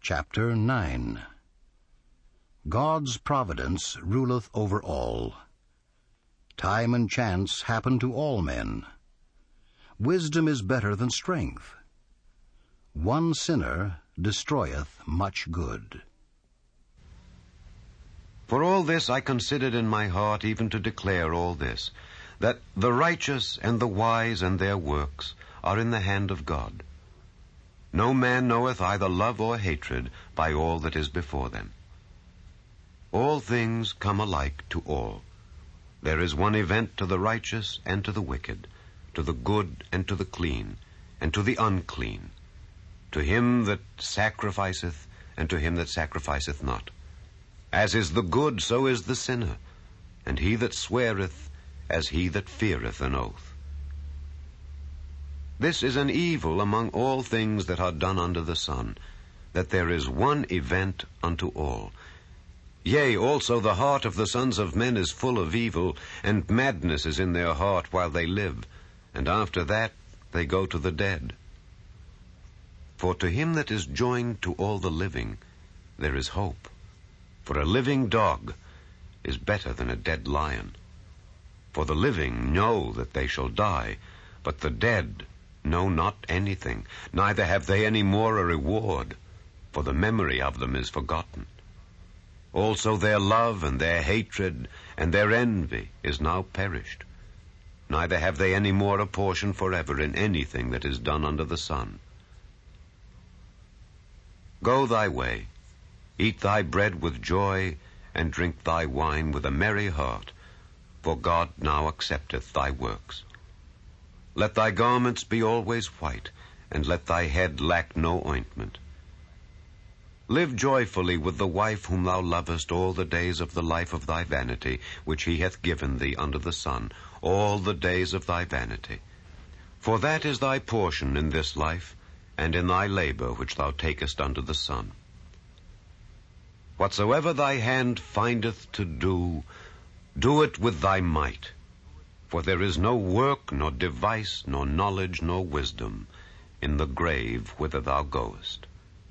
Chapter 9. God's providence ruleth over all. Time and chance happen to all men. Wisdom is better than strength. One sinner destroyeth much good. For all this I considered in my heart even to declare all this, that the righteous and the wise and their works are in the hand of God. No man knoweth either love or hatred by all that is before them. All things come alike to all. There is one event to the righteous and to the wicked, to the good and to the clean, and to the unclean, to him that sacrificeth and to him that sacrificeth not. As is the good, so is the sinner, and he that sweareth, as he that feareth an oath. This is an evil among all things that are done under the sun, that there is one event unto all. Yea, also the heart of the sons of men is full of evil, and madness is in their heart while they live, and after that they go to the dead. For to him that is joined to all the living there is hope. For a living dog is better than a dead lion. For the living know that they shall die, but the dead know not anything, neither have they any more a reward, for the memory of them is forgotten. Also their love and their hatred and their envy is now perished. Neither have they any more a portion forever in anything that is done under the sun. Go thy way, eat thy bread with joy, and drink thy wine with a merry heart, for God now accepteth thy works. Let thy garments be always white, and let thy head lack no ointment. Live joyfully with the wife whom thou lovest all the days of the life of thy vanity, which he hath given thee under the sun, all the days of thy vanity. For that is thy portion in this life, and in thy labor which thou takest under the sun. Whatsoever thy hand findeth to do, do it with thy might. For there is no work, nor device, nor knowledge, nor wisdom in the grave whither thou goest.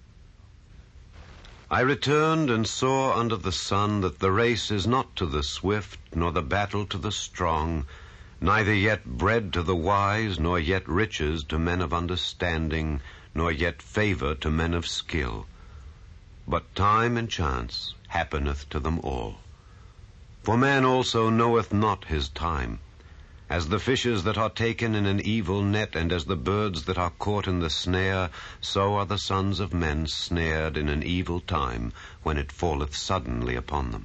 I returned and saw under the sun that the race is not to the swift, nor the battle to the strong, neither yet bread to the wise, nor yet riches to men of understanding, nor yet favor to men of skill. But time and chance happeneth to them all. For man also knoweth not his time. As the fishes that are taken in an evil net, and as the birds that are caught in the snare, so are the sons of men snared in an evil time, when it falleth suddenly upon them.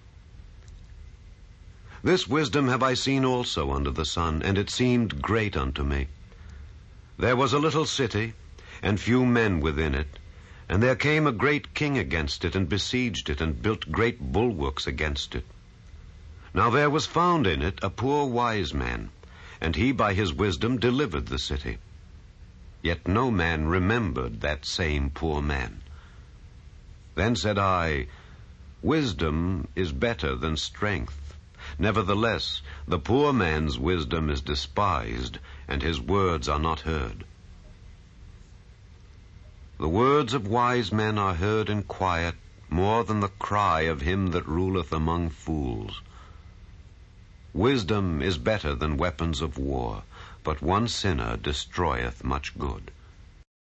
This wisdom have I seen also under the sun, and it seemed great unto me. There was a little city, and few men within it, and there came a great king against it, and besieged it, and built great bulwarks against it. Now there was found in it a poor wise man, and he by his wisdom delivered the city. Yet no man remembered that same poor man. Then said I, Wisdom is better than strength. Nevertheless, the poor man's wisdom is despised, and his words are not heard. The words of wise men are heard in quiet, more than the cry of him that ruleth among fools. Wisdom is better than weapons of war, but one sinner destroyeth much good.